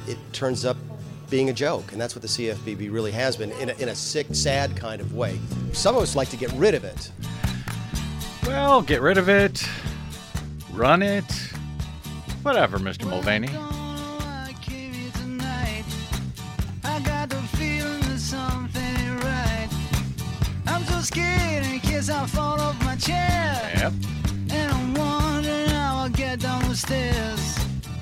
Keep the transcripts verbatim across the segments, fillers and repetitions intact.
it turns up being a joke, and that's what the C F B B really has been, in a, in a sick, sad kind of way. Some of us like to get rid of it. Well, get rid of it, run it, whatever, Mister Mulvaney. Scared in case I fall off my chair. Yep. And I'm wondering how I'll get down the stairs.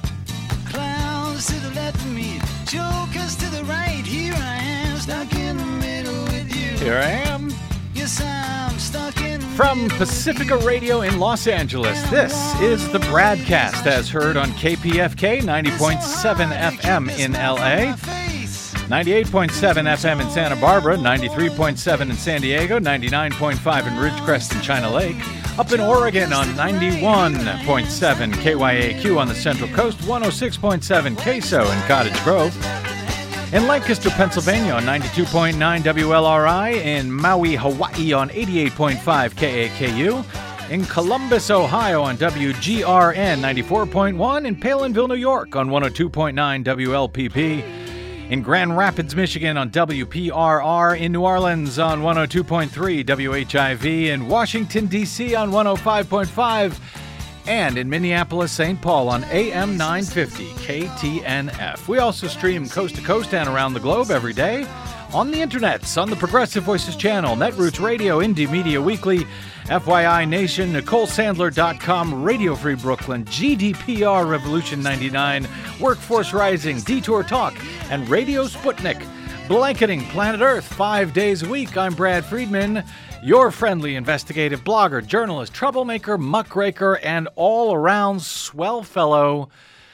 Clowns to the left of me, jokers to the right. Here I am, stuck in the middle with you. Here I am. Yes, I'm stuck in the From Pacifica Radio in Los Angeles, this is the Bradcast, as heard on K P F K ninety point seven F M in L A, ninety-eight point seven F M in Santa Barbara, ninety-three point seven in San Diego, ninety-nine point five in Ridgecrest and China Lake. Up in Oregon on ninety-one point seven K Y A Q on the Central Coast, one oh six point seven K S O in Cottage Grove. In Lancaster, Pennsylvania on ninety-two point nine W L R I. In Maui, Hawaii on eighty-eight point five K A K U. In Columbus, Ohio on W G R N ninety-four point one. In Palinville, New York on one oh two point nine W L P P. In Grand Rapids, Michigan on W P R R, in New Orleans on one oh two point three W H I V, in Washington, D C on one oh five point five, and in Minneapolis, Saint Paul on A M nine fifty K T N F. We also stream coast to coast and around the globe every day on the internets, on the Progressive Voices channel, Netroots Radio, Indie Media Weekly, F Y I Nation, Nicole Sandler dot com, Radio Free Brooklyn, G D P R Revolution ninety-nine, Workforce Rising, Detour Talk, and Radio Sputnik. Blanketing planet Earth five days a week. I'm Brad Friedman, your friendly investigative blogger, journalist, troublemaker, muckraker, and all-around swell fellow.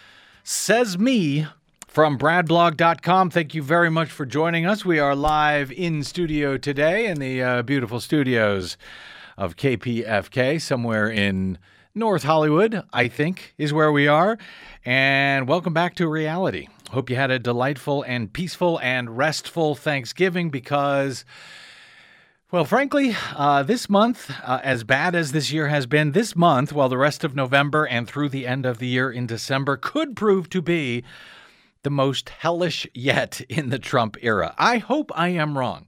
Says me. From brad blog dot com, thank you very much for joining us. We are live in studio today in the uh, beautiful studios of K P F K, somewhere in North Hollywood, I think, is where we are. And welcome back to reality. Hope you had a delightful and peaceful and restful Thanksgiving because, well, frankly, uh, this month, uh, as bad as this year has been, this month, while the rest of November and through the end of the year in December could prove to be the most hellish yet in the Trump era. I hope I am wrong.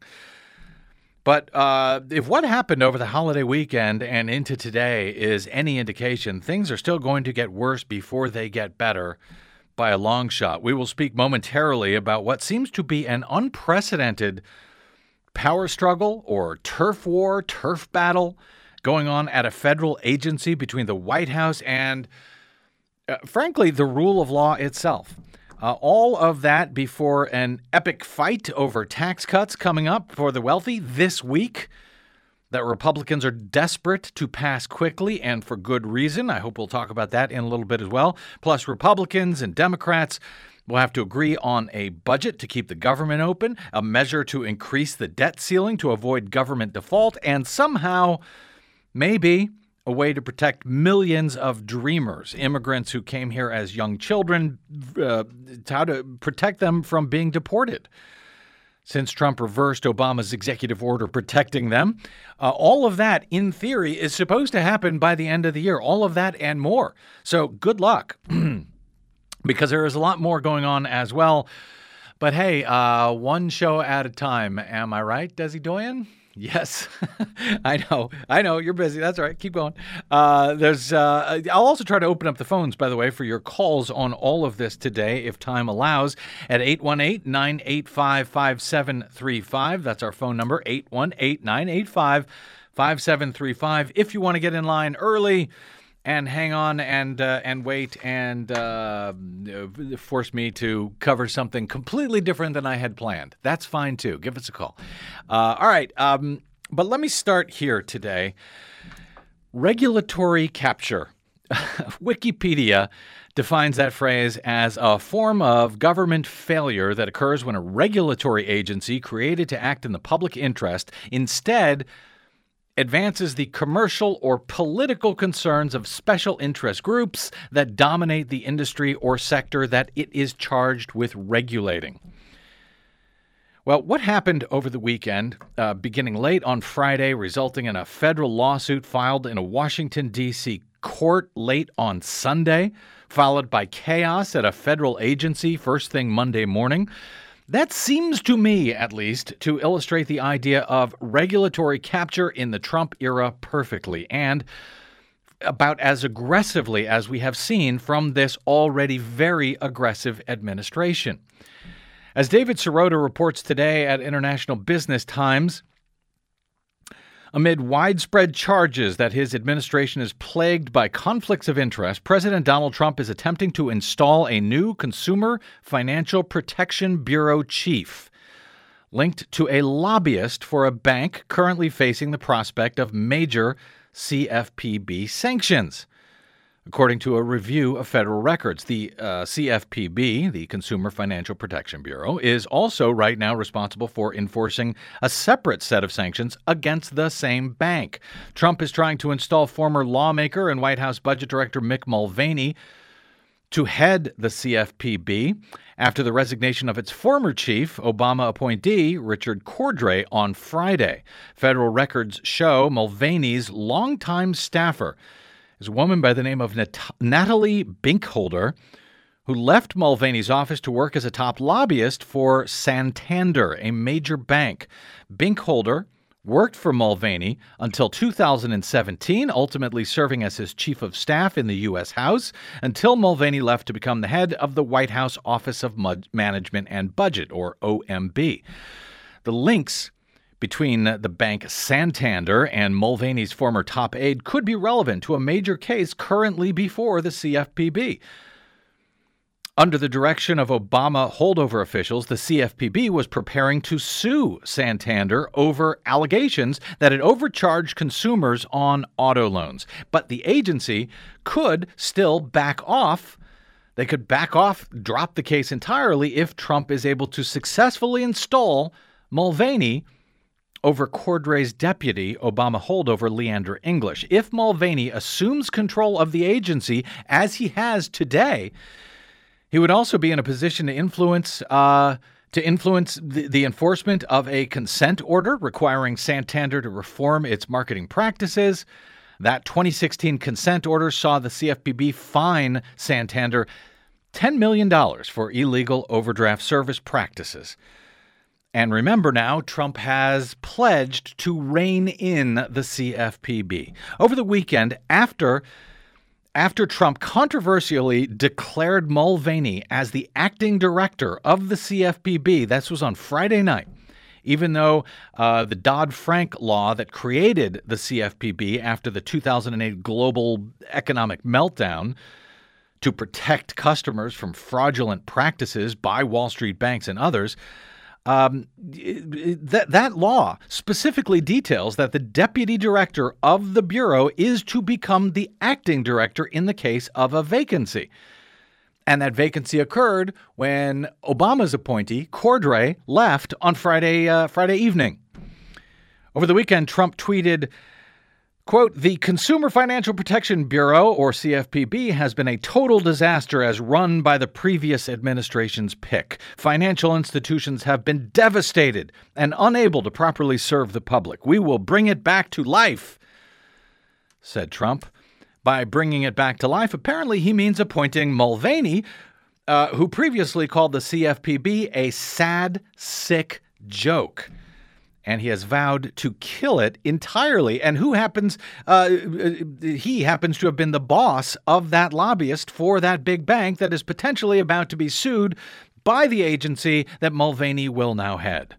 But uh, if what happened over the holiday weekend and into today is any indication, things are still going to get worse before they get better by a long shot. We will speak momentarily about what seems to be an unprecedented power struggle or turf war, turf battle going on at a federal agency between the White House and, uh, frankly, the rule of law itself. Uh, all of that before an epic fight over tax cuts coming up for the wealthy this week that Republicans are desperate to pass quickly and for good reason. I hope we'll talk about that in a little bit as well. Plus, Republicans and Democrats will have to agree on a budget to keep the government open, a measure to increase the debt ceiling to avoid government default, and somehow, maybe, a way to protect millions of dreamers, immigrants who came here as young children, uh, how to protect them from being deported. Since Trump reversed Obama's executive order protecting them, uh, all of that, in theory, is supposed to happen by the end of the year. All of that and more. So good luck, because there is a lot more going on as well. But hey, uh, one show at a time. Am I right, Desi Doyen? Yes, I know. I know. You're busy. That's all right. Keep going. Uh, there's. Uh, I'll also try to open up the phones, by the way, for your calls on all of this today, if time allows, at eight one eight, nine eight five, five seven three five. That's our phone number, eight one eight, nine eight five, five seven three five. If you want to get in line early and hang on and uh, and wait and uh, force me to cover something completely different than I had planned, that's fine too. Give us a call. Uh, all right, um, but let me start here today. Regulatory capture. Wikipedia defines that phrase as a form of government failure that occurs when a regulatory agency created to act in the public interest instead advances the commercial or political concerns of special interest groups that dominate the industry or sector that it is charged with regulating. Well, what happened over the weekend, uh, beginning late on Friday, resulting in a federal lawsuit filed in a Washington, D C court late on Sunday, followed by chaos at a federal agency first thing Monday morning. That seems to me, at least, to illustrate the idea of regulatory capture in the Trump era perfectly, and about as aggressively as we have seen from this already very aggressive administration. As David Sirota reports today at International Business Times, amid widespread charges that his administration is plagued by conflicts of interest, President Donald Trump is attempting to install a new Consumer Financial Protection Bureau chief, linked to a lobbyist for a bank currently facing the prospect of major C F P B sanctions. According to a review of federal records, the uh, C F P B, the Consumer Financial Protection Bureau, is also right now responsible for enforcing a separate set of sanctions against the same bank. Trump is trying to install former lawmaker and White House Budget Director Mick Mulvaney to head the C F P B after the resignation of its former chief, Obama appointee Richard Cordray, on Friday. Federal records show Mulvaney's longtime staffer is a woman by the name of Nat- Natalie Binkholder, who left Mulvaney's office to work as a top lobbyist for Santander, a major bank. Binkholder worked for Mulvaney until two thousand seventeen, ultimately serving as his chief of staff in the U S House, until Mulvaney left to become the head of the White House Office of Management and Budget, or O M B. The links between the bank Santander and Mulvaney's former top aide could be relevant to a major case currently before the C F P B. Under the direction of Obama holdover officials, the C F P B was preparing to sue Santander over allegations that it overcharged consumers on auto loans. But the agency could still back off. They could back off, drop the case entirely if Trump is able to successfully install Mulvaney over Cordray's deputy, Obama holdover Leander English. If Mulvaney assumes control of the agency, as he has today, he would also be in a position to influence uh, to influence the, the enforcement of a consent order requiring Santander to reform its marketing practices. That twenty sixteen consent order saw the C F P B fine Santander ten million dollars for illegal overdraft service practices. And remember now, Trump has pledged to rein in the C F P B. Over the weekend, after, after Trump controversially declared Mulvaney as the acting director of the C F P B, this was on Friday night, even though uh, the Dodd-Frank law that created the C F P B after the two thousand eight global economic meltdown to protect customers from fraudulent practices by Wall Street banks and others, Um, that that law specifically details that the deputy director of the Bureau is to become the acting director in the case of a vacancy. And that vacancy occurred when Obama's appointee, Cordray, left on Friday, uh, Friday evening. Over the weekend, Trump tweeted, quote, "The Consumer Financial Protection Bureau, or C F P B, has been a total disaster as run by the previous administration's pick. Financial institutions have been devastated and unable to properly serve the public. We will bring it back to life," said Trump. By bringing it back to life, apparently he means appointing Mulvaney, uh, who previously called the C F P B a sad, sick joke. And he has vowed to kill it entirely. And who happens, uh, he happens to have been the boss of that lobbyist for that big bank that is potentially about to be sued by the agency that Mulvaney will now head.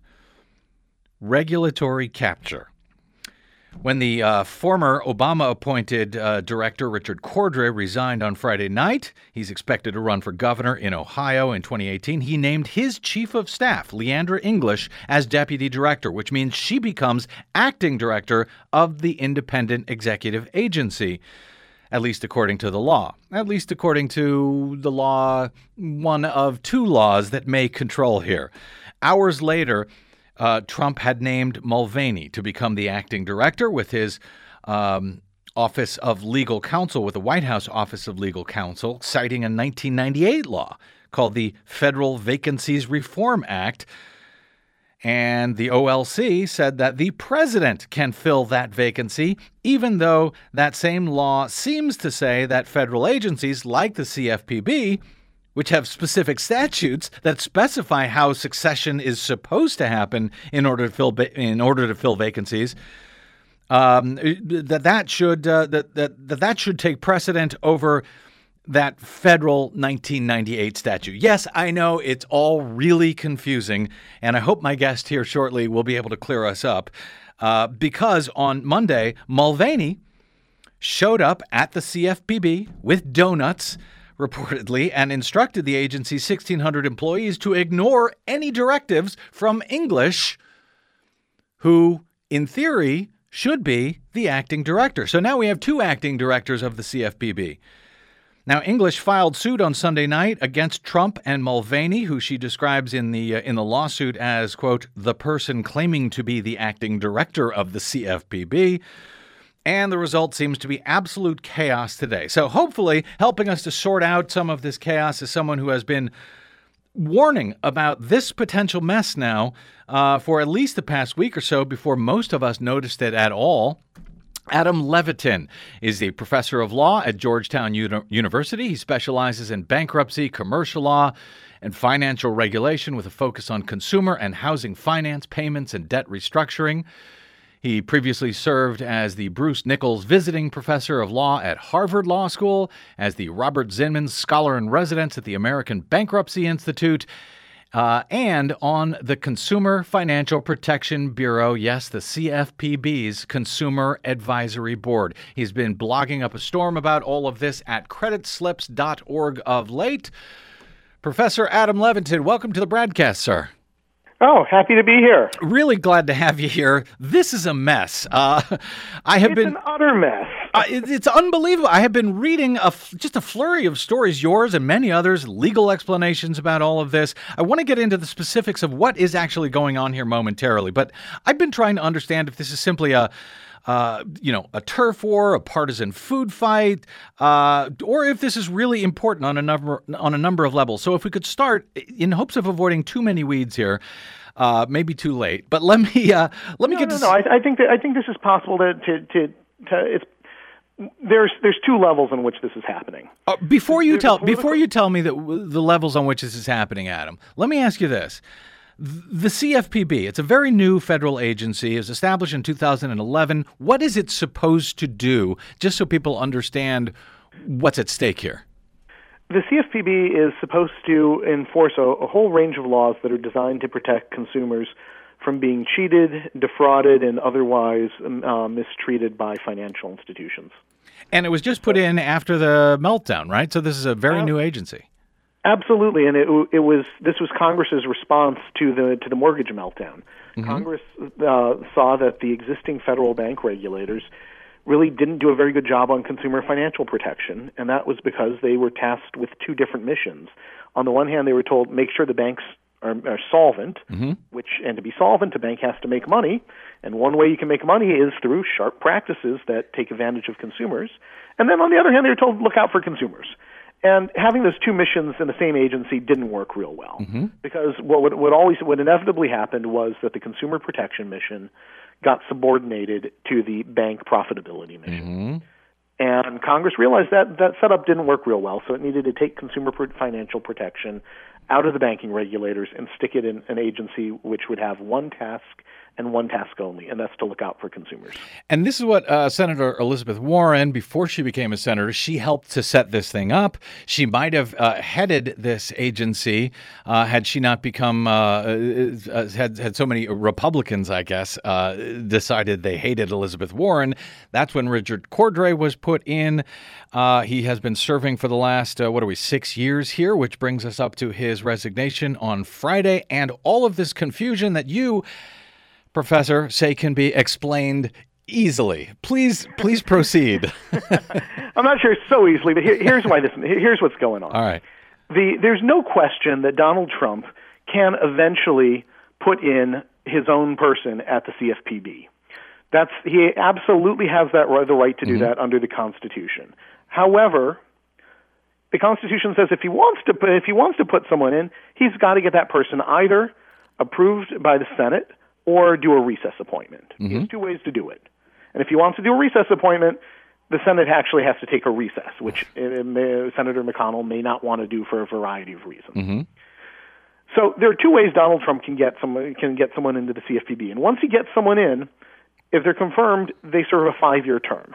Regulatory capture. When the uh, former Obama-appointed uh, director, Richard Cordray, resigned on Friday night, he's expected to run for governor in Ohio in twenty eighteen. He named his chief of staff, Leandra English, as deputy director, which means she becomes acting director of the independent executive agency, at least according to the law. At least according to the law, one of two laws that may control here. Hours later, Uh, Trump had named Mulvaney to become the acting director with his um, Office of Legal Counsel, with the White House Office of Legal Counsel, citing a nineteen ninety-eight law called the Federal Vacancies Reform Act. And the O L C said that the president can fill that vacancy, even though that same law seems to say that federal agencies like the C F P B, which have specific statutes that specify how succession is supposed to happen in order to fill in order to fill vacancies, um, that that should uh, that, that that that should take precedent over that federal nineteen ninety-eight statute. Yes, I know it's all really confusing, and I hope my guest here shortly will be able to clear us up, uh, because on Monday, Mulvaney showed up at the C F P B with donuts, reportedly, and instructed the agency's sixteen hundred employees to ignore any directives from English, who, in theory, should be the acting director. So now we have two acting directors of the C F P B. Now, English filed suit on Sunday night against Trump and Mulvaney, who she describes in the uh, in the lawsuit as, quote, the person claiming to be the acting director of the C F P B. And the result seems to be absolute chaos today. So hopefully helping us to sort out some of this chaos is someone who has been warning about this potential mess now uh, for at least the past week or so before most of us noticed it at all. Adam Levitin is a professor of law at Georgetown Uni- University. He specializes in bankruptcy, commercial law, and financial regulation with a focus on consumer and housing finance, payments, and debt restructuring. He previously served as the Bruce Nichols Visiting Professor of Law at Harvard Law School, as the Robert Zinman Scholar in Residence at the American Bankruptcy Institute, Uh, and on the Consumer Financial Protection Bureau, yes, the C F P B's Consumer Advisory Board. He's been blogging up a storm about all of this at credit slips dot org of late. Professor Adam Levitin, welcome to the Bradcast, sir. Oh, happy to be here. Really glad to have you here. This is a mess. Uh, I have it's been an utter mess. uh, it, it's unbelievable. I have been reading a, just a flurry of stories, yours and many others, legal explanations about all of this. I want to get into the specifics of what is actually going on here momentarily, but I've been trying to understand if this is simply a Uh, you know, a turf war, a partisan food fight, uh, or if this is really important on a number on a number of levels. So if we could start, in hopes of avoiding too many weeds here, uh, maybe too late. But let me uh, let me no, get no, to. No, I, I think that I think this is possible to to to, to it's. There's there's two levels in which this is happening. Uh, before you There's tell political- before you tell me that w- the levels on which this is happening, Adam, let me ask you this. The C F P B, it's a very new federal agency. It was established in two thousand eleven. What is it supposed to do, just so people understand what's at stake here? The C F P B is supposed to enforce a, a whole range of laws that are designed to protect consumers from being cheated, defrauded, and otherwise uh, mistreated by financial institutions. And it was just put in after the meltdown, right? So this is a very uh, new agency. Absolutely, and it, it was this was Congress's response to the to the mortgage meltdown. Mm-hmm. Congress uh, saw that the existing federal bank regulators really didn't do a very good job on consumer financial protection, and that was because they were tasked with two different missions. On the one hand, they were told make sure the banks are, are solvent, mm-hmm. which and to be solvent, a bank has to make money, and one way you can make money is through sharp practices that take advantage of consumers. And then on the other hand, they were told look out for consumers. And having those two missions in the same agency didn't work real well, mm-hmm. because what would what always what inevitably happened was that the consumer protection mission got subordinated to the bank profitability mission. Mm-hmm. And Congress realized that that setup didn't work real well, so it needed to take consumer financial protection out of the banking regulators and stick it in an agency which would have one task and one task only, and that's to look out for consumers. And this is what uh, Senator Elizabeth Warren, before she became a senator, she helped to set this thing up. She might have uh, headed this agency uh, had she not become, uh, uh, had, had so many Republicans, I guess, uh, decided they hated Elizabeth Warren. That's when Richard Cordray was put in. Uh, he has been serving for the last, uh, what are we, six years here, which brings us up to his resignation on Friday. And all of this confusion that you, Professor, say can be explained easily. Please, please proceed. I'm not sure so easily, but here, here's why this. Here's what's going on. All right. The there's no question that Donald Trump can eventually put in his own person at the C F P B. That's he absolutely has that the right to do mm-hmm. that under the Constitution. However, the Constitution says if he wants to put, if he wants to put someone in, he's got to get that person either approved by the Senate, or do a recess appointment. Mm-hmm. He has two ways to do it. And if he wants to do a recess appointment, the Senate actually has to take a recess, which uh, may, Senator McConnell may not want to do for a variety of reasons. Mm-hmm. So there are two ways Donald Trump can get someone can get someone into the C F P B. And once he gets someone in, if they're confirmed, they serve a five-year term.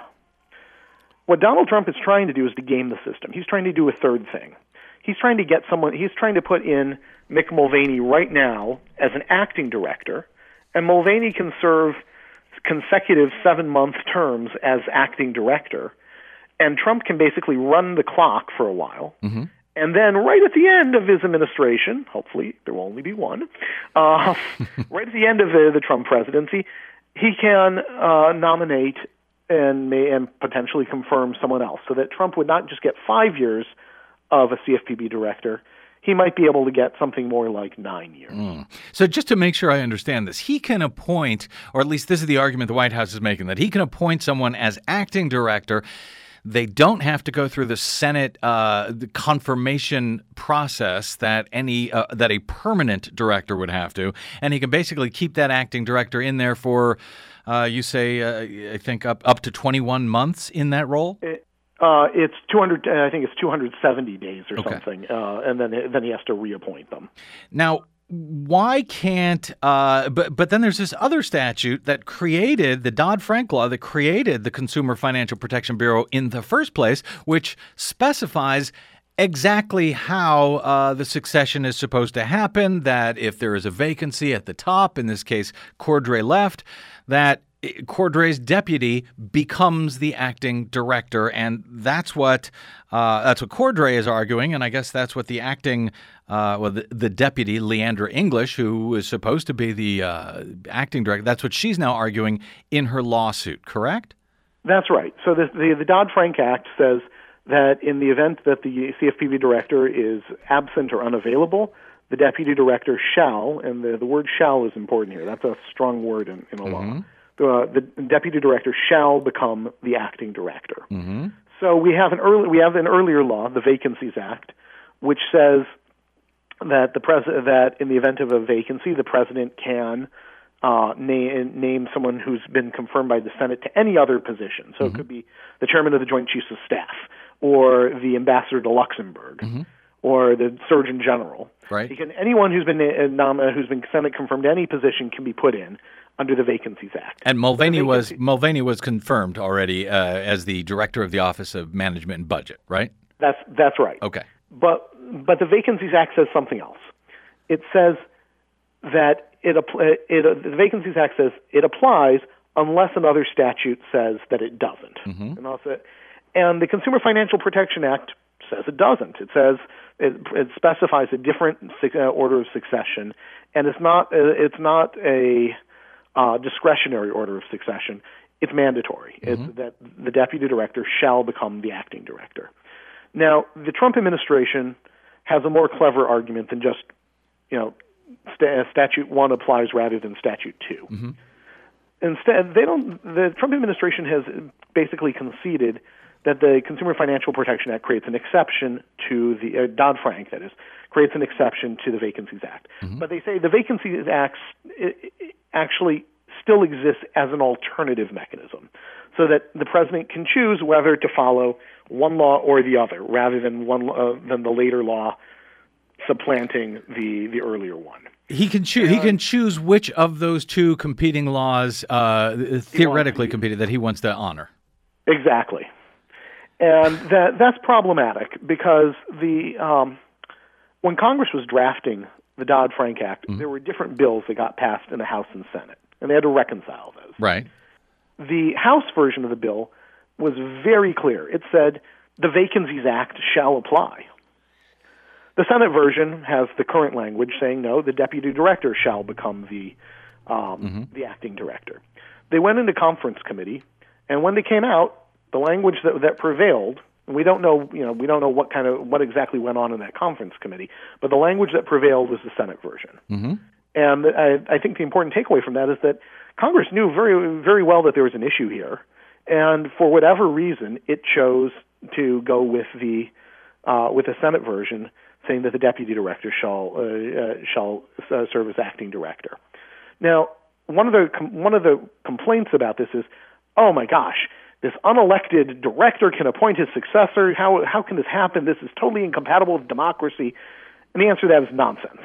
What Donald Trump is trying to do is to game the system. He's trying to do a third thing. He's trying to get someone. He's trying to put in Mick Mulvaney right now as an acting director, and Mulvaney can serve consecutive seven-month terms as acting director, and Trump can basically run the clock for a while. Mm-hmm. And then right at the end of his administration, hopefully there will only be one, uh, right at the end of the, the Trump presidency, he can uh, nominate and may and potentially confirm someone else, so that Trump would not just get five years of a C F P B director. He might be able to get something more like nine years. Mm. So just to make sure I understand this, he can appoint, or at least this is the argument the White House is making, that he can appoint someone as acting director. They don't have to go through the Senate uh, the confirmation process that any uh, that a permanent director would have to, and he can basically keep that acting director in there for, uh, you say, uh, I think up up to twenty-one months in that role. It, uh, it's two hundred. I think it's two hundred seventy days or Okay. something, uh, and then then he has to reappoint them. Now, why can't uh, but but then there's this other statute that created the Dodd-Frank law that created the Consumer Financial Protection Bureau in the first place, which specifies exactly how uh, the succession is supposed to happen, that if there is a vacancy at the top, in this case Cordray left, that Cordray's deputy becomes the acting director, and that's what uh, that's what Cordray is arguing, and I guess that's what the acting, uh, well, the, the deputy, Leandra English, who is supposed to be the uh, acting director, that's what she's now arguing in her lawsuit, correct? That's right. So the, the, the Dodd-Frank Act says that in the event that the C F P B director is absent or unavailable, the deputy director shall, and the, the word shall is important here. That's a strong word in, in a Mm-hmm. law. Uh, the deputy director shall become the acting director. Mm-hmm. So we have an early, we have an earlier law, the Vacancies Act, which says that the pres- that in the event of a vacancy, the president can uh, name name someone who's been confirmed by the Senate to any other position. So Mm-hmm. it could be the chairman of the Joint Chiefs of Staff, or the ambassador to Luxembourg, Mm-hmm. or the Surgeon General. Right. He can, anyone who's been uh, nom- who's been Senate confirmed to any position can be put in under the Vacancies Act. And Mulvaney The was vacancy- Mulvaney was confirmed already uh, as the director of the Office of Management and Budget, right? That's that's right. Okay. But but the Vacancies Act says something else. It says that it, it, it the Vacancies Act says it applies unless another statute says that it doesn't. Mm-hmm. And also, and the Consumer Financial Protection Act says it doesn't. It says it, it specifies a different uh, order of succession, and it's not uh, it's not a uh, discretionary order of succession. It's mandatory. Mm-hmm. It's that the deputy director shall become the acting director. Now, the Trump administration has a more clever argument than just, you know, st- statute one applies rather than statute two. Mm-hmm. Instead, they don't. The Trump administration has basically conceded that the Consumer Financial Protection Act creates an exception to the uh, Dodd-Frank, that is, creates an exception to the Vacancies Act. Mm-hmm. But they say the Vacancies Act it, it actually still exists as an alternative mechanism, so that the president can choose whether to follow one law or the other, rather than one uh, than the later law supplanting the the earlier one. He can choose. He can choose which of those two competing laws, uh, theoretically competing, that he wants to honor. Exactly, and that that's problematic because the um, when Congress was drafting the Dodd-Frank Act, mm-hmm. there were different bills that got passed in the House and Senate, and they had to reconcile those. Right. The House version of the bill was very clear. It said the Vacancies Act shall apply. The Senate version has the current language saying, no, the deputy director shall become the um, mm-hmm. the acting director. They went into conference committee, and when they came out, the language that, that prevailed, and we don't know, you know, we don't know what kind of what exactly went on in that conference committee, but the language that prevailed was the Senate version. Mm-hmm. And I, I think the important takeaway from that is that Congress knew very, very well that there was an issue here, and for whatever reason, it chose to go with the uh, with the Senate version, saying that the deputy director shall uh, uh, shall uh, serve as acting director. Now, one of the com- one of the complaints about this is, oh my gosh, this unelected director can appoint his successor. How how can this happen? This is totally incompatible with democracy. And the answer to that is nonsense.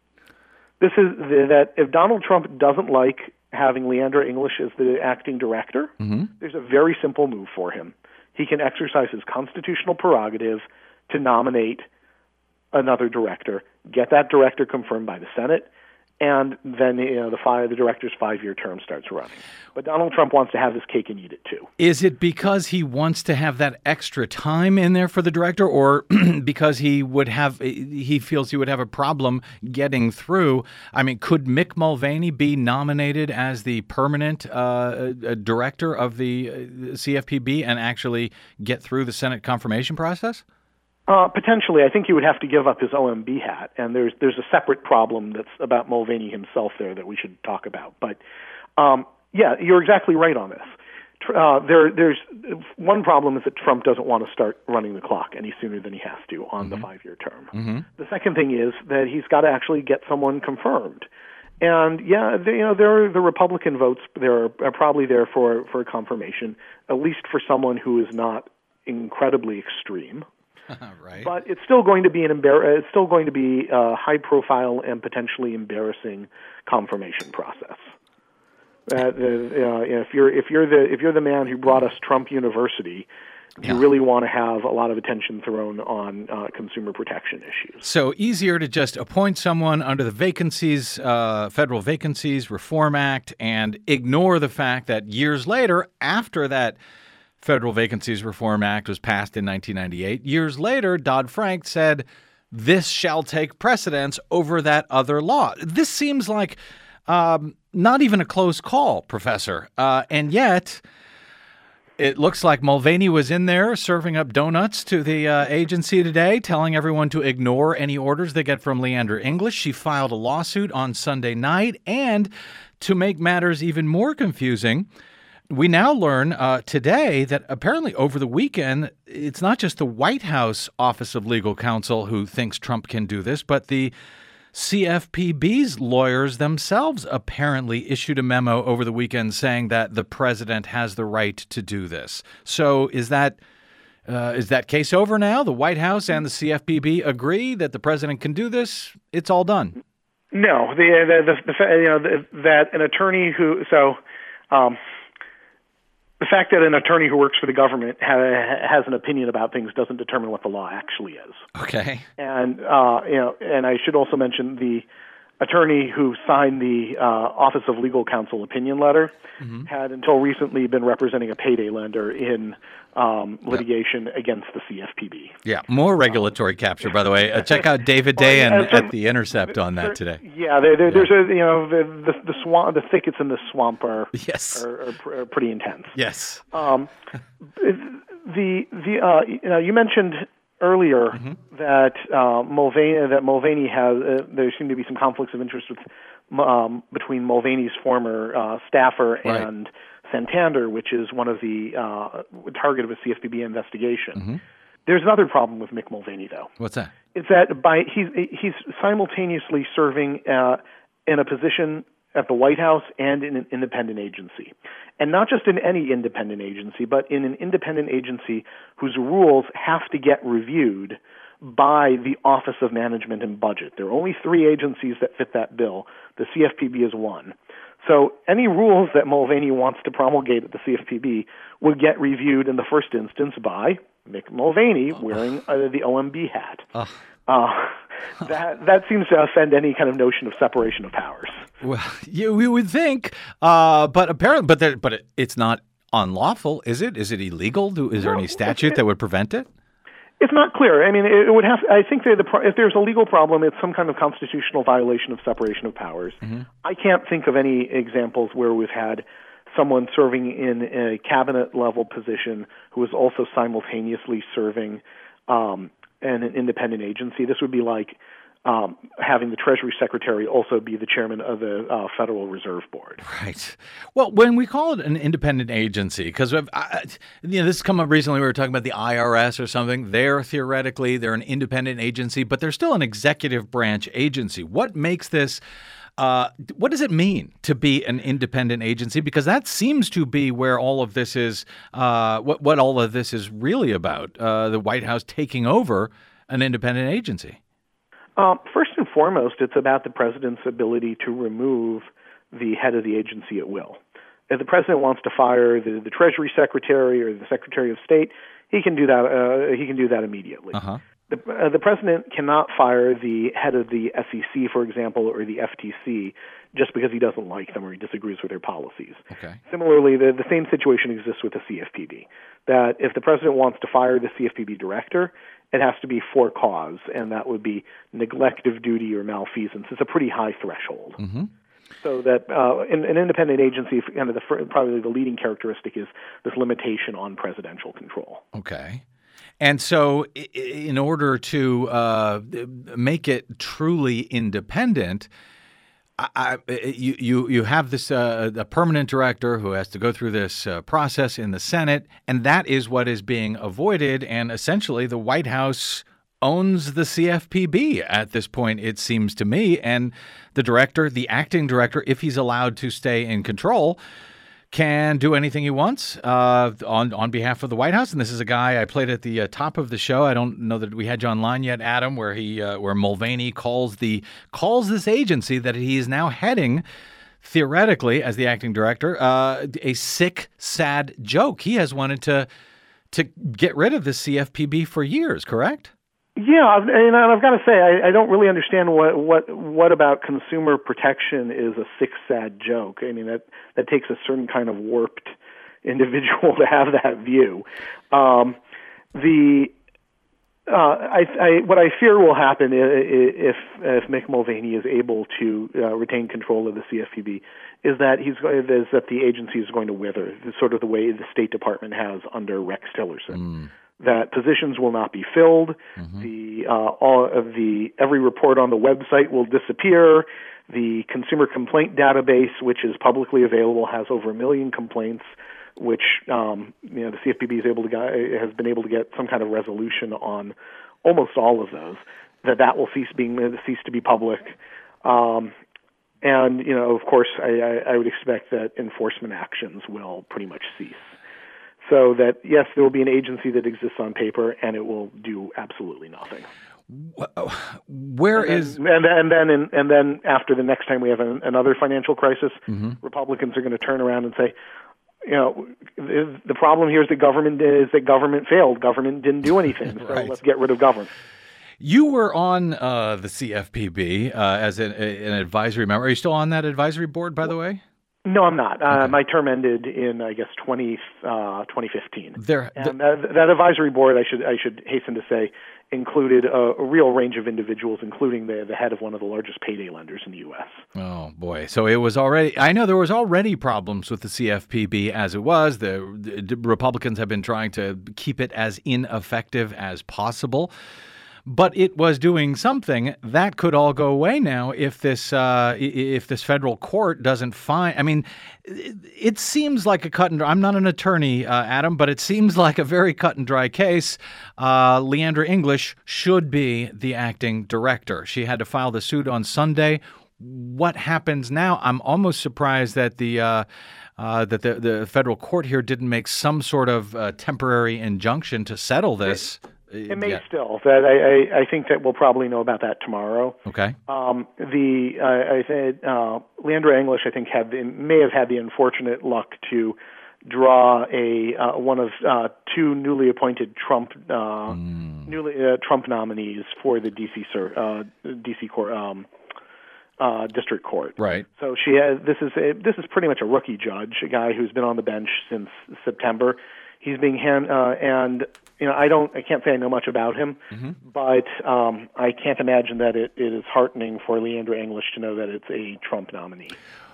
This is the, that if Donald Trump doesn't like having Leandra English as the acting director, mm-hmm. there's a very simple move for him. He can exercise his constitutional prerogative to nominate another director, get that director confirmed by the Senate, and then you know, the, five, the director's five-year term starts running. But Donald Trump wants to have his cake and eat it too. Is it because he wants to have that extra time in there for the director, or because he would have he feels he would have a problem getting through? I mean, could Mick Mulvaney be nominated as the permanent uh, director of the C F P B and actually get through the Senate confirmation process? Uh, potentially. I think he would have to give up his O M B hat, and there's there's a separate problem that's about Mulvaney himself there that we should talk about. But um, yeah, you're exactly right on this. Uh, there, there's one problem is that Trump doesn't want to start running the clock any sooner than he has to on mm-hmm. the five-year term. Mm-hmm. The second thing is that he's got to actually get someone confirmed. And yeah, they, you know, there are the Republican votes. There are, are probably there for for confirmation, at least for someone who is not incredibly extreme. Right. But it's still going to be an embar- It's still going to be a high-profile and potentially embarrassing confirmation process. Uh, uh, if you're if you're the if you're the man who brought us Trump University, you yeah. really want to have a lot of attention thrown on uh, consumer protection issues. So easier to just appoint someone under the vacancies, uh, Federal Vacancies Reform Act, and ignore the fact that years later, after that Federal Vacancies Reform Act was passed in nineteen ninety-eight. Years later, Dodd-Frank said, this shall take precedence over that other law. This seems like um, not even a close call, Professor. Uh, and yet, it looks like Mulvaney was in there serving up donuts to the uh, agency today, telling everyone to ignore any orders they get from Leandra English. She filed a lawsuit on Sunday night. And to make matters even more confusing, we now learn uh, today that apparently over the weekend, it's not just the White House Office of Legal Counsel who thinks Trump can do this, but the C F P B's lawyers themselves apparently issued a memo over the weekend saying that the president has the right to do this. So is that uh, is that case over now? The White House and the C F P B agree that the president can do this? It's all done. No, the the, the, the you know the, that an attorney who so. Um, The fact that an attorney who works for the government ha- has an opinion about things doesn't determine what the law actually is. Okay. And uh, you know, and I should also mention the attorney who signed the uh, Office of Legal Counsel opinion letter mm-hmm. had until recently been representing a payday lender in um, litigation yep. against the C F P B. Yeah, more regulatory um, capture, by the way. Uh, check out David Day and, and at The Intercept on that today. Yeah, there, there, there's a you know the the, the swamp, the thickets in the swamp are yes are, are, are pretty intense. Yes. Um, the the uh, you know you mentioned earlier mm-hmm. that uh, Mulvaney that Mulvaney has uh, there seem to be some conflicts of interest with um, between Mulvaney's former uh, staffer right. and Santander, which is one of the uh, target of a C F P B investigation. Mm-hmm. There's another problem with Mick Mulvaney, though. What's that? It's that by he's he's simultaneously serving uh, in a position at the White House and in an independent agency. And not just in any independent agency, but in an independent agency whose rules have to get reviewed by the Office of Management and Budget. There are only three agencies that fit that bill. The C F P B is one. So any rules that Mulvaney wants to promulgate at the C F P B would get reviewed in the first instance by Mick Mulvaney wearing uh, the O M B hat. Uh. Uh, that that seems to offend any kind of notion of separation of powers. Well, you we would think, uh, but apparently, but there, but it, it's not unlawful, is it? Is it illegal? Do, is there no, any statute it, that would prevent it? It's not clear. I mean, it would have. I think that the, if there's a legal problem, it's some kind of constitutional violation of separation of powers. Mm-hmm. I can't think of any examples where we've had someone serving in a cabinet level position who is also simultaneously serving um, in an independent agency. This would be like um, having the Treasury Secretary also be the chairman of the uh, Federal Reserve Board. Right. Well, when we call it an independent agency, because you know, this has come up recently, we were talking about the I R S or something. They're theoretically, they're an independent agency, but they're still an executive branch agency. What makes this, uh, what does it mean to be an independent agency? Because that seems to be where all of this is, uh, what, what all of this is really about, uh, the White House taking over an independent agency. Um, first and foremost, it's about the president's ability to remove the head of the agency at will. If the president wants to fire the, the Treasury Secretary or the Secretary of State, he can do that. Uh, he can do that immediately. Uh-huh. The, uh, the president cannot fire the head of the S E C, for example, or the F T C just because he doesn't like them or he disagrees with their policies. Okay. Similarly, the, the same situation exists with the C F P B, that if the president wants to fire the C F P B director, it has to be for cause, and that would be neglect of duty or malfeasance. It's a pretty high threshold. Mm-hmm. So that uh, in an independent agency, kind of the probably the leading characteristic is this limitation on presidential control. Okay. And so in order to uh, make it truly independent, I, you, you you have this uh, a permanent director who has to go through this uh, process in the Senate, and that is what is being avoided. And essentially, the White House owns the C F P B at this point, it seems to me. And the director, the acting director, if he's allowed to stay in control, can do anything he wants uh, on on behalf of the White House. And this is a guy I played at the uh, top of the show. I don't know that we had you online yet, Adam, where he uh, where Mulvaney calls the calls this agency that he is now heading, theoretically as the acting director, uh, a sick, sad joke. He has wanted to to get rid of the C F P B for years, correct? Yeah, and I've got to say, I, I don't really understand what, what what about consumer protection is a sick, sad joke. I mean, that, that takes a certain kind of warped individual to have that view. Um, the uh, I, I, what I fear will happen if if Mick Mulvaney is able to uh, retain control of the C F P B is that he's is that the agency is going to wither, sort of the way the State Department has under Rex Tillerson. Mm. That positions will not be filled. Mm-hmm. The uh, all of the every report on the website will disappear. The consumer complaint database, which is publicly available, has over a million complaints, which um, you know the C F P B is able to get, has been able to get some kind of resolution on almost all of those. That that will cease being cease to be public. Um, and you know, of course, I, I, I would expect that enforcement actions will pretty much cease. So that, yes, there will be an agency that exists on paper, and it will do absolutely nothing. Where and then, is and then, and then and, and then after the next time we have an, another financial crisis, mm-hmm. Republicans are going to turn around and say, you know, the problem here is that government is that government failed. Government didn't do anything. So right. Let's get rid of government. You were on uh, the C F P B uh, as an, an advisory member. Are you still on that advisory board, by the way? No, I'm not. Uh, okay. My term ended in, I guess, twenty, uh, twenty fifteen. There, and uh, that advisory board, I should I should hasten to say, included a, a real range of individuals, including the the head of one of the largest payday lenders in the U S. Oh boy! So it was already. I know there was already problems with the C F P B as it was. The, the Republicans have been trying to keep it as ineffective as possible. But it was doing something that could all go away now if this uh, if this federal court doesn't find. I mean, it, it seems like a cut and dry. I'm not an attorney, uh, Adam, but it seems like a very cut and dry case. Uh, Leandra English should be the acting director. She had to file the suit on Sunday. What happens now? I'm almost surprised that the uh, uh, that the, the federal court here didn't make some sort of uh, temporary injunction to settle this. It may yeah. still. That I, I, I think that we'll probably know about that tomorrow. Okay. Um, the uh, I said uh, Leandra English, I think, had the, may have had the unfortunate luck to draw a uh, one of uh, two newly appointed Trump uh, mm. newly uh, Trump nominees for the D C uh, D C court. Um, Uh, district court. Right. So she has, this is a, this is pretty much a rookie judge, a guy who's been on the bench since September. He's being hand, uh, and you know I don't I can't say I know much about him, mm-hmm. but um, I can't imagine that it, it is heartening for Leandra English to know that it's a Trump nominee.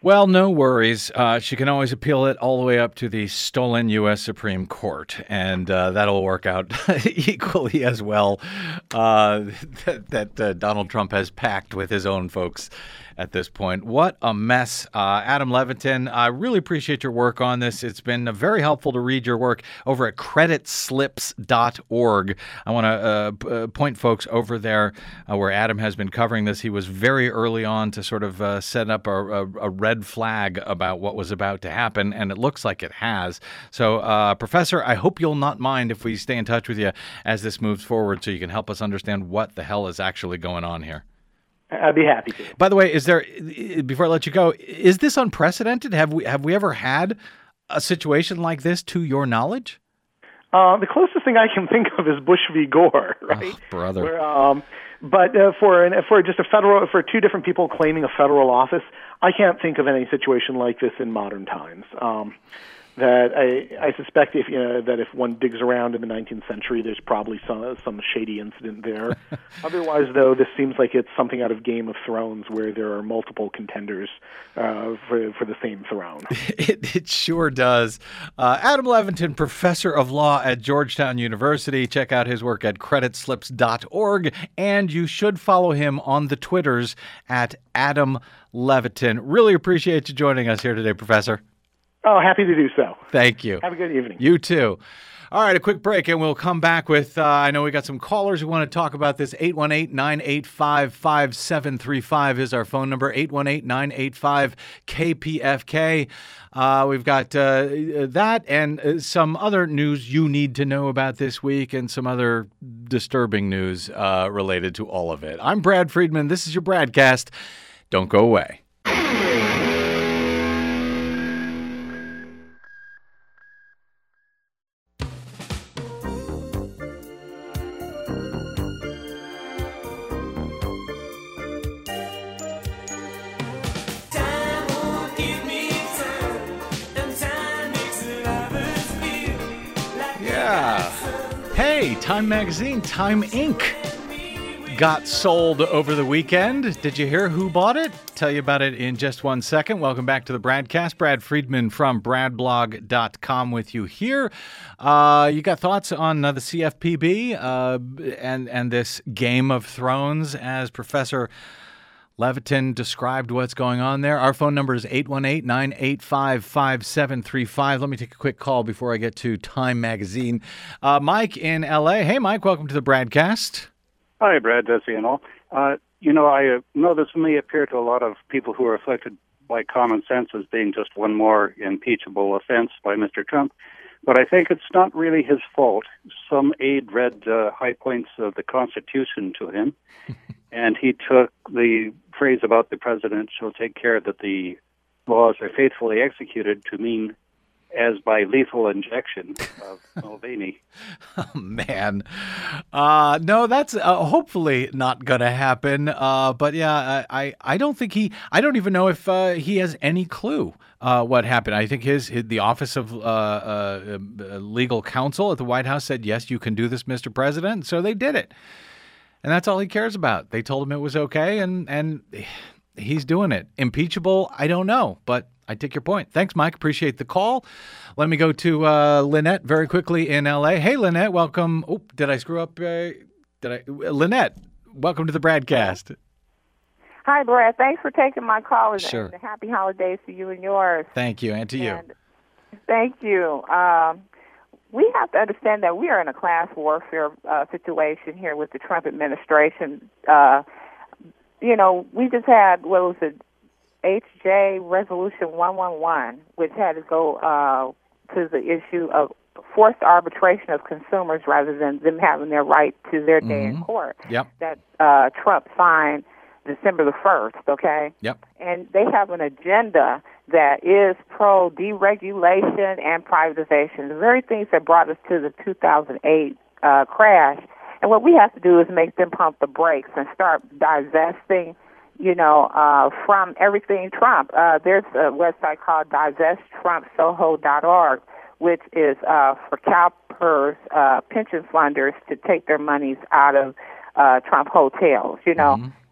Well, no worries. Uh, she can always appeal it all the way up to the stolen U S Supreme Court, and uh, that'll work out equally as well uh, that, that uh, Donald Trump has packed with his own folks at this point. What a mess. Uh, Adam Levitin, I really appreciate your work on this. It's been uh, very helpful to read your work over at credit slips dot org. I want to uh, p- uh, point folks over there uh, where Adam has been covering this. He was very early on to sort of uh, set up a, a, a red flag about what was about to happen, and it looks like it has. So, uh, Professor, I hope you'll not mind if we stay in touch with you as this moves forward so you can help us understand what the hell is actually going on here. I'd be happy to. By the way, is there, before I let you go, is this unprecedented? Have we have we ever had a situation like this to your knowledge? Uh, the closest thing I can think of is Bush v. Gore, right? Oh, brother. Where, um, but uh, for an, for just a federal for two different people claiming a federal office, I can't think of any situation like this in modern times. Um, that I, I suspect if you know that if one digs around in the nineteenth century, there's probably some some shady incident there. Otherwise, though, this seems like it's something out of Game of Thrones, where there are multiple contenders uh, for for the same throne. It, it sure does. Uh, Adam Levitin, professor of law at Georgetown University. Check out his work at credit slips dot org, and you should follow him on the Twitters at Adam Levitin. Really appreciate you joining us here today, Professor. Oh, happy to do so. Thank you. Have a good evening. You too. All right, a quick break, and we'll come back with, uh, I know we got some callers who want to talk about this. eight one eight, nine eight five, five seven three five is our phone number, eight one eight, nine eight five, K P F K. Uh, we've got uh, that and uh, some other news you need to know about this week and some other disturbing news uh, related to all of it. I'm Brad Friedman. This is your Bradcast. Don't go away. Time Magazine, Time Incorporated got sold over the weekend. Did you hear who bought it? Tell you about it in just one second. Welcome back to the Bradcast. Brad Friedman from brad blog dot com with you here. Uh, you got thoughts on uh, the C F P B uh, and, and this Game of Thrones as Professor Levitin described what's going on there? Our phone number is eight one eight, nine eight five, five seven three five. Let me take a quick call before I get to Time Magazine. Uh, Mike in L A. Hey, Mike, welcome to the Bradcast. Hi, Brad, Desi and all. Uh, you know, I uh, know this may appear to a lot of people who are afflicted by common sense as being just one more impeachable offense by Mister Trump, but I think it's not really his fault. Some aide read uh, high points of the Constitution to him, and he took the phrase about the president shall take care that the laws are faithfully executed to mean as by lethal injection of Mulvaney. Oh, man. Uh, no, that's uh, hopefully not going to happen. Uh, but yeah, I, I don't think he, I don't even know if uh, he has any clue uh, what happened. I think his, his the Office of uh, uh, Legal Counsel at the White House said, yes, you can do this, Mister President. So they did it. And that's all he cares about. They told him it was okay, and, and he's doing it. Impeachable, I don't know, but I take your point. Thanks, Mike. Appreciate the call. Let me go to uh, Lynette very quickly in L A. Hey, Lynette, welcome. Oh, did I screw up? Uh, did I? Lynette, welcome to the Bradcast. Hi, Brad. Thanks for taking my call. And sure. And happy holidays to you and yours. Thank you, and to you. And thank you. Um, we have to understand that we are in a class warfare uh, situation here with the Trump administration. Uh, you know, we just had, what was it, H J Resolution one one one, which had to go uh, to the issue of forced arbitration of consumers rather than them having their right to their day mm-hmm. in court. Yep. That uh, Trump signed December the first, okay? Yep. And they have an agenda that is pro-deregulation and privatization, the very things that brought us to the two thousand eight uh, crash. And what we have to do is make them pump the brakes and start divesting, you know, uh, from everything Trump. Uh, there's a website called divest trump soho dot org, which is uh, for CalPERS uh, pension funders to take their monies out of uh, Trump hotels, you know. Mm-hmm.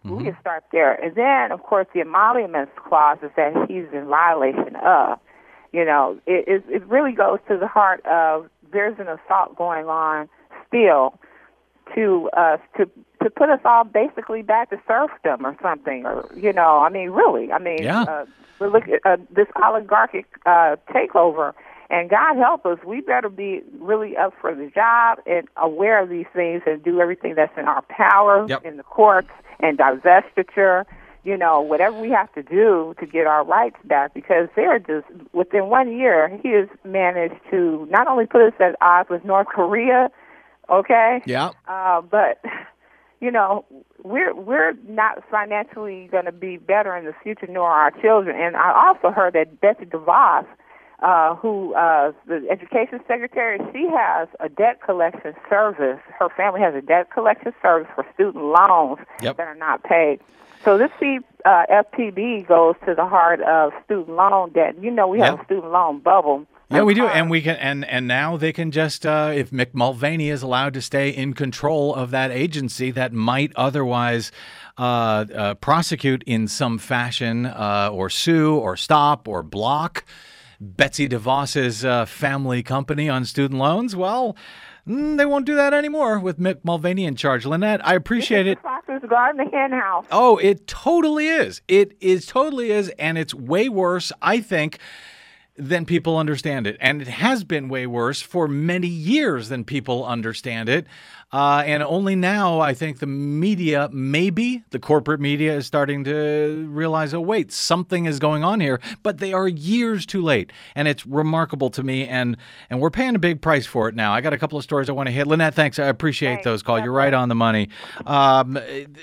Mm-hmm. We can start there. And then, of course, the emoluments clause is that he's in violation of. You know, it, it, it really goes to the heart of there's an assault going on still to uh, to to put us all basically back to serfdom or something, or you know, I mean, really, I mean, yeah. uh, we look at uh, this oligarchic uh, takeover, and God help us, we better be really up for the job and aware of these things and do everything that's in our power yep. in the courts and divestiture. You know, whatever we have to do to get our rights back, because they're just, within one year, he has managed to not only put us at odds with North Korea, okay? Yeah. Uh, but, you know, we're we're not financially going to be better in the future, nor our children. And I also heard that Betsy DeVos, uh, who uh, the education secretary, she has a debt collection service. Her family has a debt collection service for student loans yep. that are not paid. So this C, uh, F P B goes to the heart of student loan debt. You know, we have yep. a student loan bubble. Yeah, we do, and we can, and and now they can just, uh, if Mick Mulvaney is allowed to stay in control of that agency that might otherwise uh, uh, prosecute in some fashion, uh, or sue, or stop, or block Betsy DeVos's uh, family company on student loans, well, mm, they won't do that anymore with Mick Mulvaney in charge. Lynette, I appreciate it. Foster's garden, the hen house. Oh, it totally is. It is totally is, and it's way worse, I think, than people understand it. And it has been way worse for many years than people understand it. Uh, and only now, I think the media, maybe the corporate media, is starting to realize, oh, wait, something is going on here. But they are years too late. And it's remarkable to me. And and we're paying a big price for it now. I got a couple of stories I want to hit. Lynette, thanks. I appreciate Thanks. those calls. You're right on the money. Um,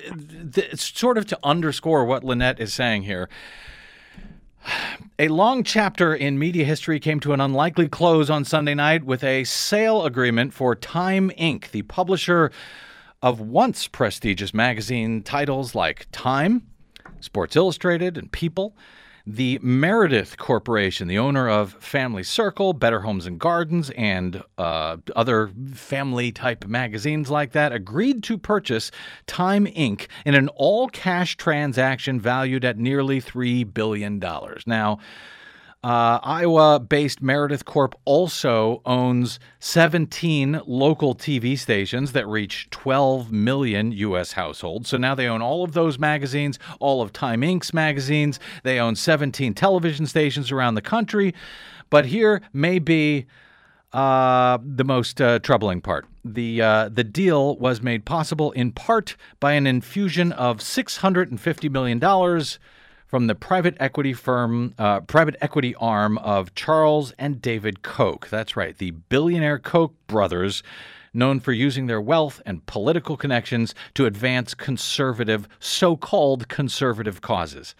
th- sort of to underscore what Lynette is saying here. A long chapter in media history came to an unlikely close on Sunday night with a sale agreement for Time Incorporated, the publisher of once prestigious magazine titles like Time, Sports Illustrated, and People. The Meredith Corporation, the owner of Family Circle, Better Homes and Gardens, and uh, other family-type magazines like that, agreed to purchase Time Incorporated in an all-cash transaction valued at nearly three billion dollars. Now, Uh, Iowa-based Meredith Corp also owns seventeen local T V stations that reach twelve million U S households. So now they own all of those magazines, all of Time Incorporated's magazines. They own seventeen television stations around the country. But here may be uh, the most uh, troubling part. The uh, the deal was made possible in part by an infusion of six hundred fifty million dollars from the private equity firm, uh, private equity arm of Charles and David Koch. That's right, the billionaire Koch brothers, known for using their wealth and political connections to advance conservative, so-called conservative causes.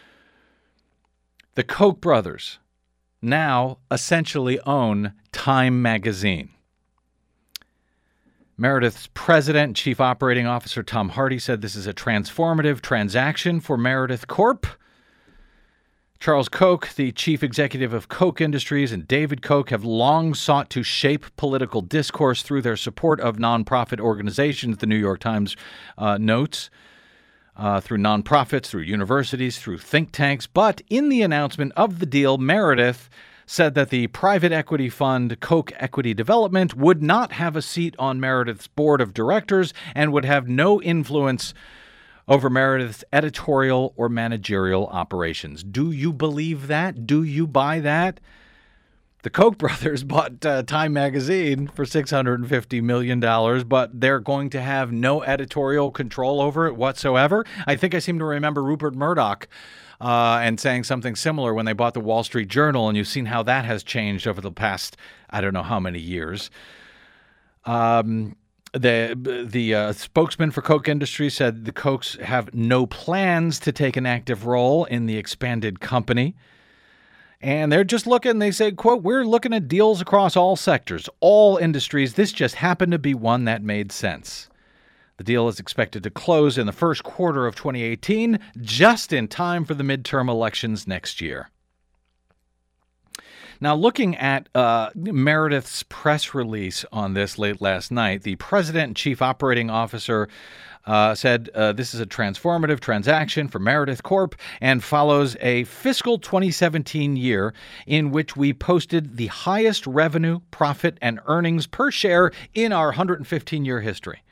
The Koch brothers now essentially own Time magazine. Meredith's president and chief operating officer Tom Hardy said this is a transformative transaction for Meredith Corp. Charles Koch, the chief executive of Koch Industries, and David Koch have long sought to shape political discourse through their support of nonprofit organizations, the New York Times uh, notes, uh, through nonprofits, through universities, through think tanks. But in the announcement of the deal, Meredith said that the private equity fund Koch Equity Development would not have a seat on Meredith's board of directors and would have no influence over Meredith's editorial or managerial operations. Do you believe that? Do you buy that? The Koch brothers bought uh, Time magazine for six hundred fifty million dollars, but they're going to have no editorial control over it whatsoever. I think I seem to remember Rupert Murdoch uh, and saying something similar when they bought the Wall Street Journal, and you've seen how that has changed over the past, I don't know how many years. Um... The the uh, spokesman for Koch Industries said the Kochs have no plans to take an active role in the expanded company. And they're just looking, they say, quote, we're looking at deals across all sectors, all industries. This just happened to be one that made sense. The deal is expected to close in the first quarter of twenty eighteen, just in time for the midterm elections next year. Now, looking at uh, Meredith's press release on this late last night, the president and chief operating officer uh, said uh, this is a transformative transaction for Meredith Corp and follows a fiscal twenty seventeen year in which we posted the highest revenue, profit, and earnings per share in our one hundred fifteen year history.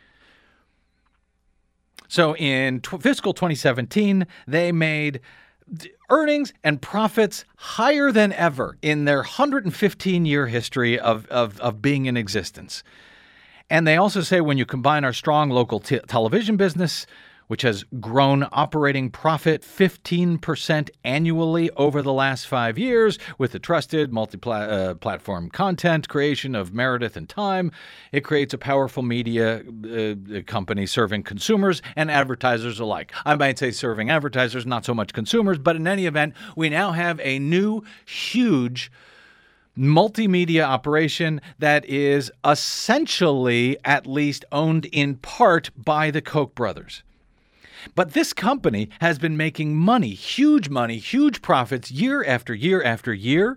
So in t- fiscal twenty seventeen, they made earnings and profits higher than ever in their one hundred fifteen year history of, of, of being in existence. And they also say when you combine our strong local t- television business, which has grown operating profit fifteen percent annually over the last five years with the trusted multi-platform uh, content creation of Meredith and Time, it creates a powerful media uh, company serving consumers and advertisers alike. I might say serving advertisers, not so much consumers, but in any event, we now have a new, huge multimedia operation that is essentially, at least, owned in part by the Koch brothers. But this company has been making money, huge money, huge profits year after year after year.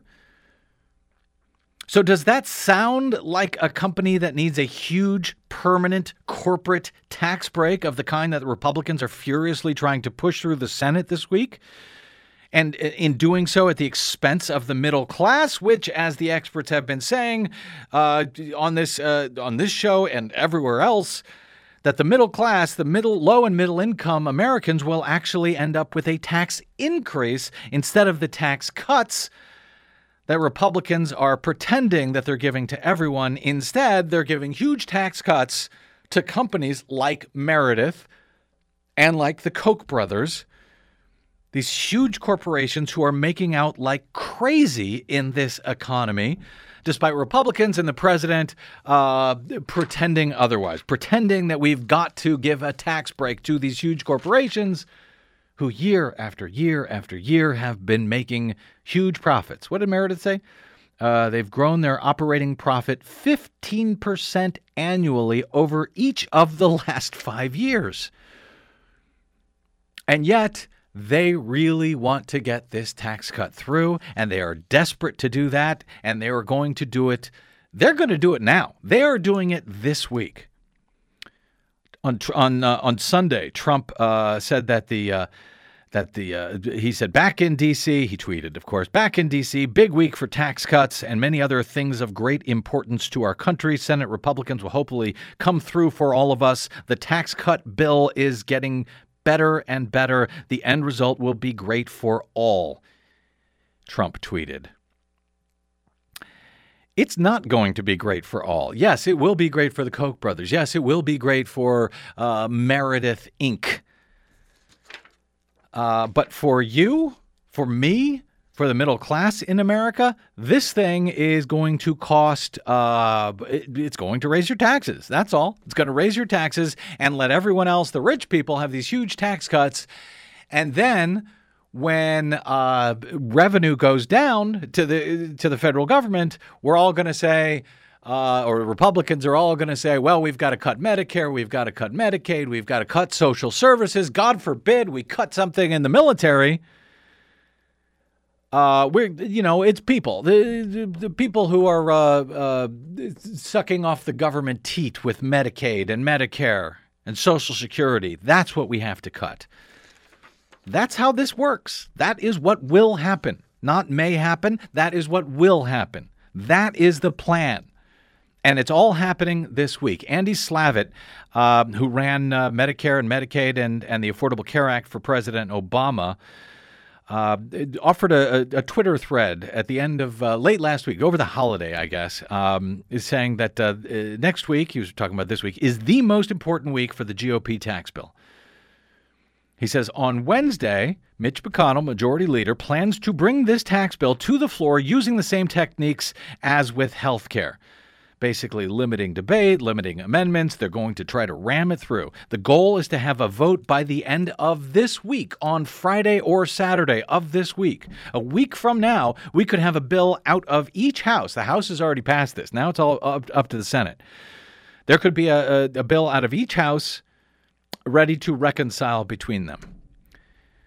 So does that sound like a company that needs a huge, permanent corporate tax break of the kind that the Republicans are furiously trying to push through the Senate this week? And in doing so at the expense of the middle class, which, as the experts have been saying uh, on this uh, on this show and everywhere else, that the middle class, the middle, low and middle income Americans will actually end up with a tax increase instead of the tax cuts that Republicans are pretending that they're giving to everyone. Instead, they're giving huge tax cuts to companies like Meredith and like the Koch brothers, these huge corporations who are making out like crazy in this economy, despite Republicans and the president uh, pretending otherwise, pretending that we've got to give a tax break to these huge corporations who year after year after year have been making huge profits. What did Meredith say? Uh, they've grown their operating profit fifteen percent annually over each of the last five years. And yet, they really want to get this tax cut through, and they are desperate to do that, and they are going to do it. They're going to do it now. They are doing it this week. On on uh, on Sunday, Trump uh, said that the uh, that the uh, he said back in D C. He tweeted, of course, back in D C. Big week for tax cuts and many other things of great importance to our country. Senate Republicans will hopefully come through for all of us. The tax cut bill is getting better and better. The end result will be great for all, Trump tweeted. It's not going to be great for all. Yes, it will be great for the Koch brothers. Yes, it will be great for uh, Meredith Incorporated. Uh, but for you, for me, for the middle class in America, this thing is going to cost, uh, it, it's going to raise your taxes. That's all. It's going to raise your taxes and let everyone else, the rich people, have these huge tax cuts. And then when uh, revenue goes down to the to the federal government, we're all going to say, uh, or Republicans are all going to say, well, we've got to cut Medicare, we've got to cut Medicaid, we've got to cut social services. God forbid we cut something in the military. Uh, we're, you know, it's people, the, the, the people who are uh, uh, sucking off the government teat with Medicaid and Medicare and Social Security. That's what we have to cut. That's how this works. That is what will happen. Not may happen. That is what will happen. That is the plan. And it's all happening this week. Andy Slavitt, uh, who ran uh, Medicare and Medicaid and, and the Affordable Care Act for President Obama, Uh, offered a, a Twitter thread at the end of uh, late last week, over the holiday, I guess, um, is saying that uh, next week, he was talking about this week, is the most important week for the G O P tax bill. He says, on Wednesday, Mitch McConnell, Majority Leader, plans to bring this tax bill to the floor using the same techniques as with health care. Basically limiting debate, limiting amendments. They're going to try to ram it through. The goal is to have a vote by the end of this week, on Friday or Saturday of this week. A week from now, we could have a bill out of each house. The House has already passed this. Now it's all up, up to the Senate. There could be a, a, a bill out of each house ready to reconcile between them.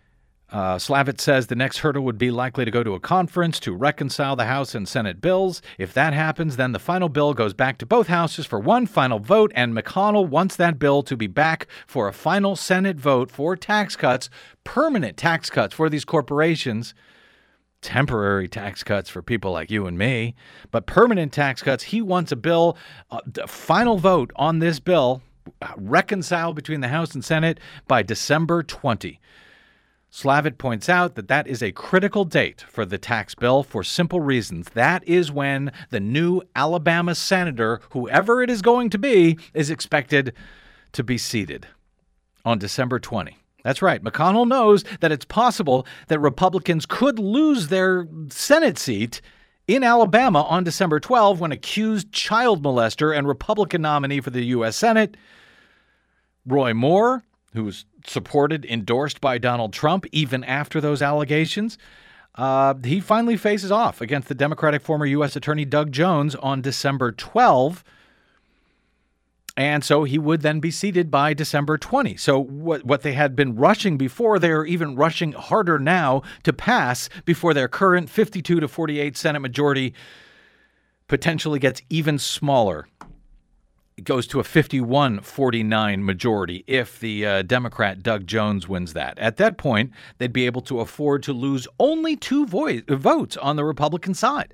Uh, Slavitt says the next hurdle would be likely to go to a conference to reconcile the House and Senate bills. If that happens, then the final bill goes back to both houses for one final vote, and McConnell wants that bill to be back for a final Senate vote for tax cuts, permanent tax cuts for these corporations, temporary tax cuts for people like you and me, but permanent tax cuts. He wants a bill, uh, a final vote on this bill, uh, reconciled between the House and Senate by December twentieth. Slavitt points out that that is a critical date for the tax bill for simple reasons. That is when the new Alabama senator, whoever it is going to be, is expected to be seated on December twentieth. That's right. McConnell knows that it's possible that Republicans could lose their Senate seat in Alabama on December twelfth when accused child molester and Republican nominee for the U S Senate, Roy Moore, who was supported, endorsed by Donald Trump even after those allegations, uh, he finally faces off against the Democratic former U S Attorney Doug Jones on December twelfth. And so he would then be seated by December twentieth. So what what they had been rushing before, they're even rushing harder now to pass before their current fifty-two to forty-eight Senate majority potentially gets even smaller. It goes to a fifty-one forty-nine majority if the uh, Democrat Doug Jones wins that. At that point, they'd be able to afford to lose only two vo- votes on the Republican side.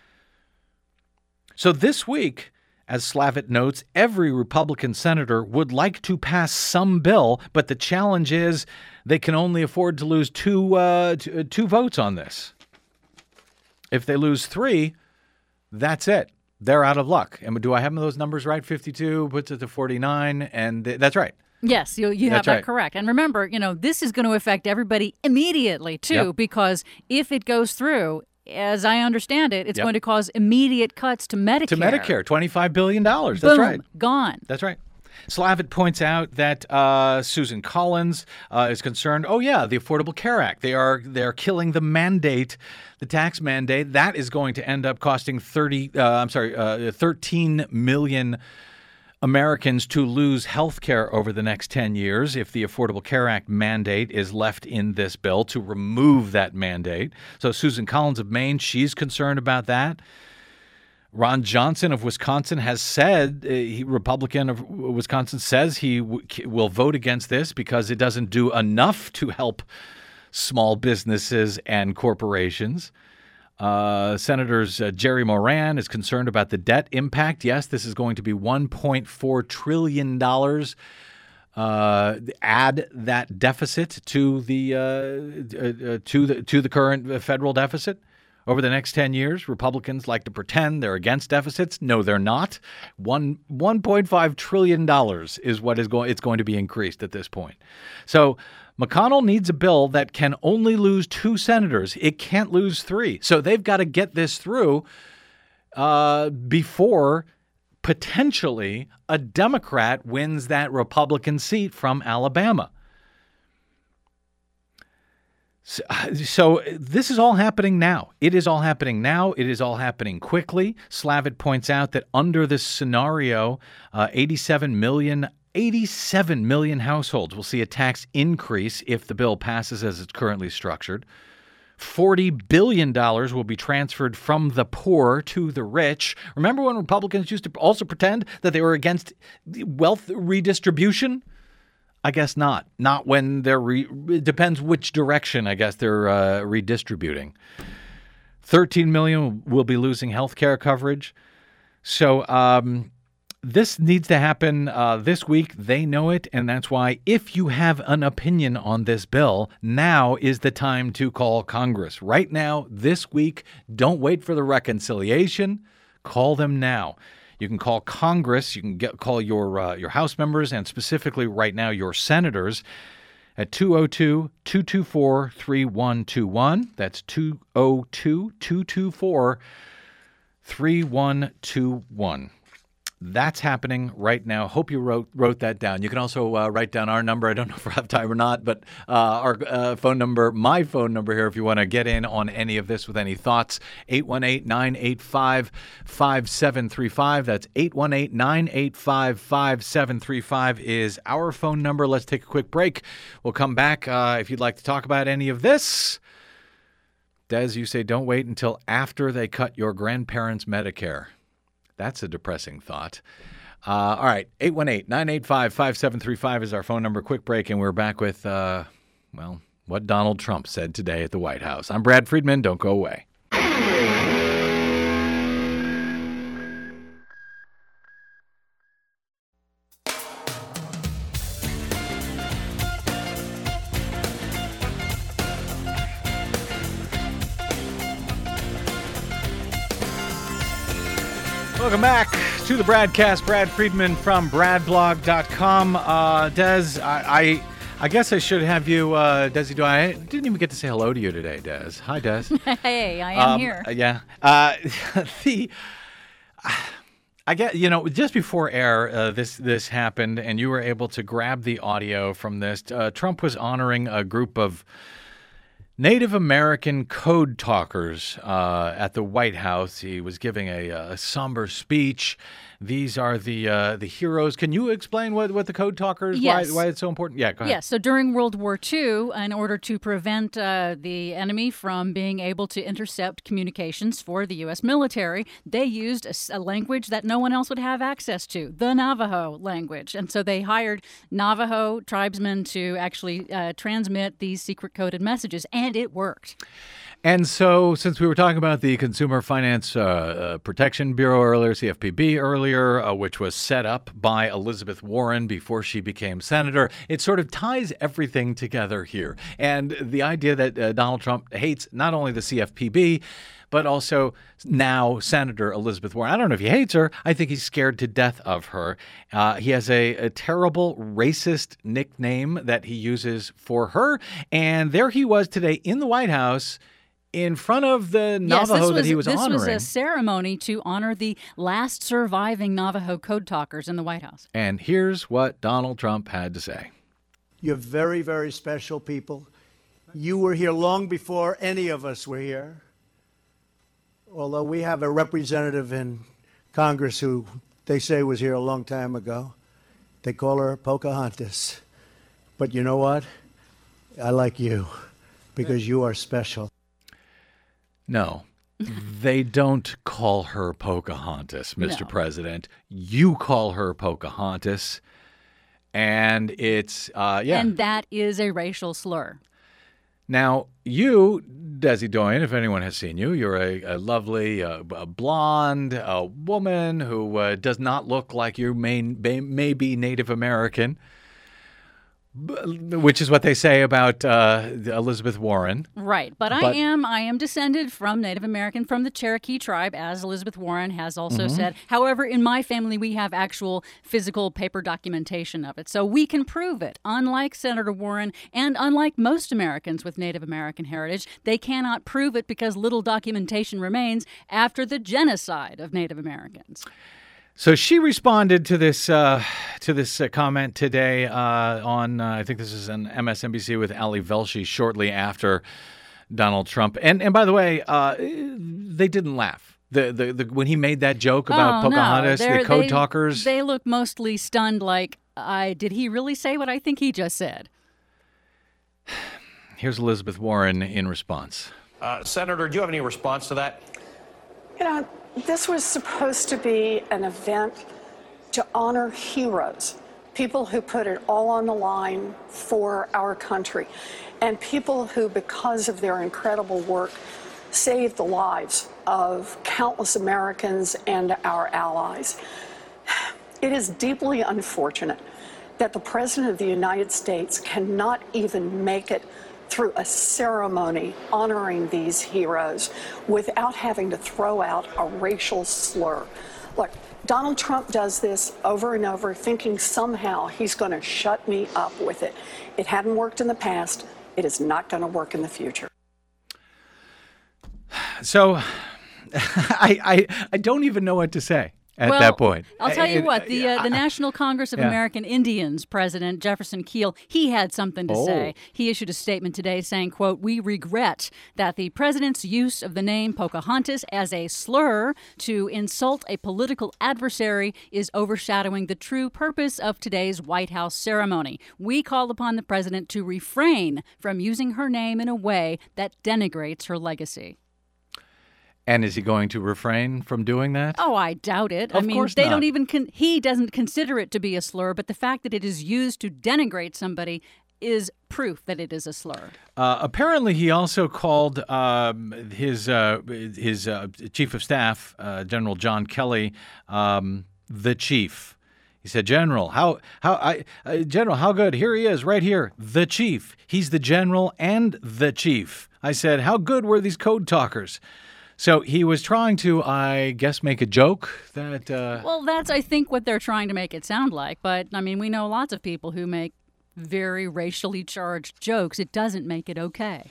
So this week, as Slavitt notes, every Republican senator would like to pass some bill, but the challenge is they can only afford to lose two, uh, two, two votes on this. If they lose three, that's it. They're out of luck. And do I have those numbers right? fifty-two puts it to forty-nine, and th- that's right. Yes, you, you have That's that right. correct. And remember, you know, this is going to affect everybody immediately, too, Yep. because if it goes through, as I understand it, it's Yep. going to cause immediate cuts to Medicare. To Medicare, twenty-five billion dollars. That's Boom, right. Gone. That's right. Slavitt points out that uh, Susan Collins uh, is concerned. Oh yeah, the Affordable Care Act. They are they are killing the mandate, the tax mandate. That is going to end up costing thirty. Uh, I'm sorry, uh, thirteen million Americans to lose health care over the next ten years if the Affordable Care Act mandate is left in this bill to remove that mandate. So Susan Collins of Maine, she's concerned about that. Ron Johnson of Wisconsin has said, uh, he, Republican of Wisconsin, says he w- will vote against this because it doesn't do enough to help small businesses and corporations. Uh, Senators uh, Jerry Moran is concerned about the debt impact. Yes, this is going to be one point four trillion dollars. Uh, add that deficit to the uh, uh, to the to the current federal deficit. Over the next ten years, Republicans like to pretend they're against deficits. No, they're not. One one point five trillion dollars is what is going. It's going to be increased at this point. So McConnell needs a bill that can only lose two senators. It can't lose three. So they've got to get this through uh, before potentially a Democrat wins that Republican seat from Alabama. So, so this is all happening now. It is all happening now. It is all happening quickly. Slavitt points out that under this scenario, uh, eighty-seven million, eighty-seven million households will see a tax increase if the bill passes as it's currently structured. forty billion dollars will be transferred from the poor to the rich. Remember when Republicans used to also pretend that they were against wealth redistribution? I guess not. Not when they're, re- it depends which direction, I guess, they're uh, redistributing. thirteen million will be losing health care coverage. So um, this needs to happen uh, this week. They know it, and that's why if you have an opinion on this bill, now is the time to call Congress. Right now, this week, don't wait for the reconciliation. Call them now. You can call Congress. You can get, call your uh, your House members, and specifically right now your senators, at two oh two, two two four, three one two one. That's two oh two, two two four, three one two one. That's happening right now. Hope you wrote wrote that down. You can also uh, write down our number. I don't know if we have time or not, but uh, our uh, phone number, my phone number here, if you want to get in on any of this with any thoughts, eight one eight, nine eight five, five seven three five. That's eight one eight, nine eight five, five seven three five is our phone number. Let's take a quick break. We'll come back uh, if you'd like to talk about any of this. Des, you say don't wait until after they cut your grandparents' Medicare. That's a depressing thought. Uh, all right, eight one eight, nine eight five, five seven three five is our phone number. Quick break, and we're back with, uh, well, what Donald Trump said today at the White House. I'm Brad Friedman. Don't go away. Welcome back to the Bradcast. Brad Friedman from brad blog dot com. Uh, Des, I, I I guess I should have you, uh, Desi, do I, I didn't even get to say hello to you today, Des. Hi, Des. Hey, I am um, here. Yeah. Uh, the, I get, you know, just before air, uh, this this happened, and you were able to grab the audio from this. Uh, Trump was honoring a group of Native American code talkers uh, at the White House. He was giving a, a somber speech. These are the uh, the heroes. Can you explain what, what the code talkers, Yes. why, why it's so important? Yeah, go ahead. Yes, so during World War Two, in order to prevent uh, the enemy from being able to intercept communications for the U S military, they used a, a language that no one else would have access to, the Navajo language. And so they hired Navajo tribesmen to actually uh, transmit these secret coded messages, and it worked. And so, since we were talking about the Consumer Finance uh, uh, Protection Bureau earlier, C F P B earlier, uh, which was set up by Elizabeth Warren before she became senator, it sort of ties everything together here. And the idea that uh, Donald Trump hates not only the C F P B, but also now Senator Elizabeth Warren. I don't know if he hates her. I think he's scared to death of her. Uh, he has a, a terrible racist nickname that he uses for her. And there he was today in the White House in front of the Navajo yes, this was, that he was this honoring. This was a ceremony to honor the last surviving Navajo code talkers in the White House. And here's what Donald Trump had to say. You're very, very special people. You were here long before any of us were here. Although we have a representative in Congress who they say was here a long time ago. They call her Pocahontas. But you know what? I like you because you are special. No, they don't call her Pocahontas, Mister No. President. You call her Pocahontas, and it's, uh, yeah. And that is a racial slur. Now, you, Desi Doyen, if anyone has seen you, you're a, a lovely uh, a blonde a woman who uh, does not look like you may, may, may be Native American, which is what they say about uh, Elizabeth Warren. Right, but, But- I am I am descended from Native American, from the Cherokee tribe, as Elizabeth Warren has also Mm-hmm. said. However, in my family, we have actual physical paper documentation of it, so we can prove it. Unlike Senator Warren, and unlike most Americans with Native American heritage, they cannot prove it because little documentation remains after the genocide of Native Americans. So she responded to this uh, to this uh, comment today uh, on uh, I think this is an M S N B C with Ali Velshi shortly after Donald Trump. And and by the way, uh, they didn't laugh. The, the the when he made that joke about oh, Pocahontas, no. They're- the code they, talkers. They look mostly stunned, like, I did he really say what I think he just said? Here's Elizabeth Warren in response. Uh, Senator, do you have any response to that? You know, this was supposed to be an event to honor heroes, people who put it all on the line for our country, and people who, because of their incredible work, saved the lives of countless Americans and our allies. It is deeply unfortunate that the President of the United States cannot even make it through a ceremony honoring these heroes without having to throw out a racial slur. Look, Donald Trump does this over and over, thinking somehow he's going to shut me up with it. It hadn't worked in the past. It is not going to work in the future. So I, I I don't even know what to say. at well, that point. I'll tell you It- what, the uh, the National Congress of yeah. American Indians president, Jefferson Keel, he had something to Oh. say. He issued a statement today saying, quote, "We regret that the president's use of the name Pocahontas as a slur to insult a political adversary is overshadowing the true purpose of today's White House ceremony. We call upon the president to refrain from using her name in a way that denigrates her legacy." And is he going to refrain from doing that? Oh, I doubt it. Of I mean, course they not. don't even con- he doesn't consider it to be a slur, but the fact that it is used to denigrate somebody is proof that it is a slur. Uh, apparently, he also called um, his uh, his uh, chief of staff, uh, General John Kelly, um, the chief. He said, "General, how how I uh, General, how good? Here he is, right here, the chief. He's the general and the chief." I said, "How good were these code talkers?" So he was trying to, I guess, make a joke that. Uh, Well, that's, I think, what they're trying to make it sound like. But, I mean, we know lots of people who make very racially charged jokes. It doesn't make it okay.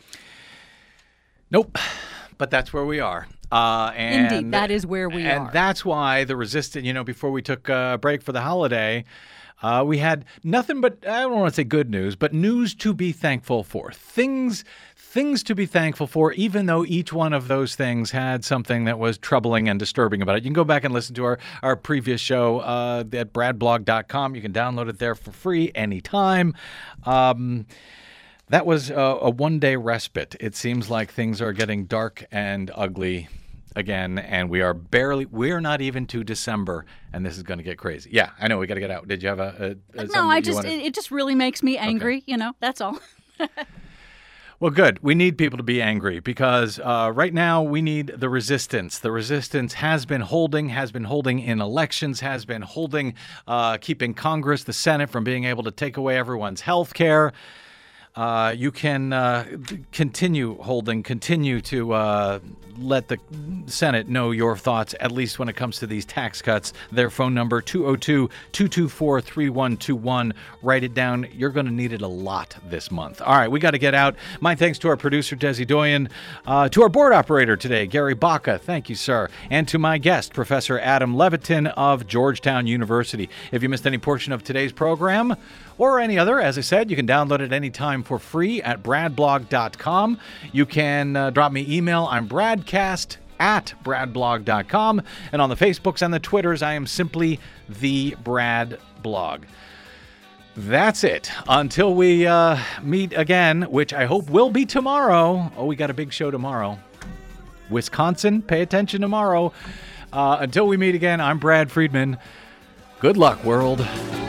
Nope. But that's where we are. Uh, and, Indeed, that is where we and are. that's why the resistance, you know, before we took a break for the holiday, uh, we had nothing but, I don't want to say good news, but news to be thankful for. Things things to be thankful for, even though each one of those things had something that was troubling and disturbing about it. You can go back and listen to our, our previous show uh, at brad blog dot com. You can download it there for free anytime. Um, that was a, a one-day respite. It seems like things are getting dark and ugly again, and we are barely, we're not even to December, and this is going to get crazy. Yeah, I know, we got to get out. Did you have a, a, a No, I you just, wanted- it, it just really makes me angry, you know, that's all. Well, good. We need people to be angry because uh, right now we need the resistance. The resistance has been holding, has been holding in elections, has been holding, uh, keeping Congress, the Senate from being able to take away everyone's health care. Uh, you can uh, continue holding, continue to uh, let the Senate know your thoughts, at least when it comes to these tax cuts. Their phone number, two oh two, two two four, three one two one. Write it down. You're going to need it a lot this month. All right, we got to get out. My thanks to our producer, Desi Doyen, uh, to our board operator today, Gary Baca. Thank you, sir. And to my guest, Professor Adam Levitin of Georgetown University. If you missed any portion of today's program, or any other, as I said, you can download it anytime for free at brad blog dot com. You can uh, drop me email. I'm bradcast at brad blog dot com. And on the Facebooks and the Twitters, I am simply the Brad Blog. That's it. Until we uh, meet again, which I hope will be tomorrow. Oh, we got a big show tomorrow. Wisconsin, pay attention tomorrow. Uh, until we meet again, I'm Brad Friedman. Good luck, world.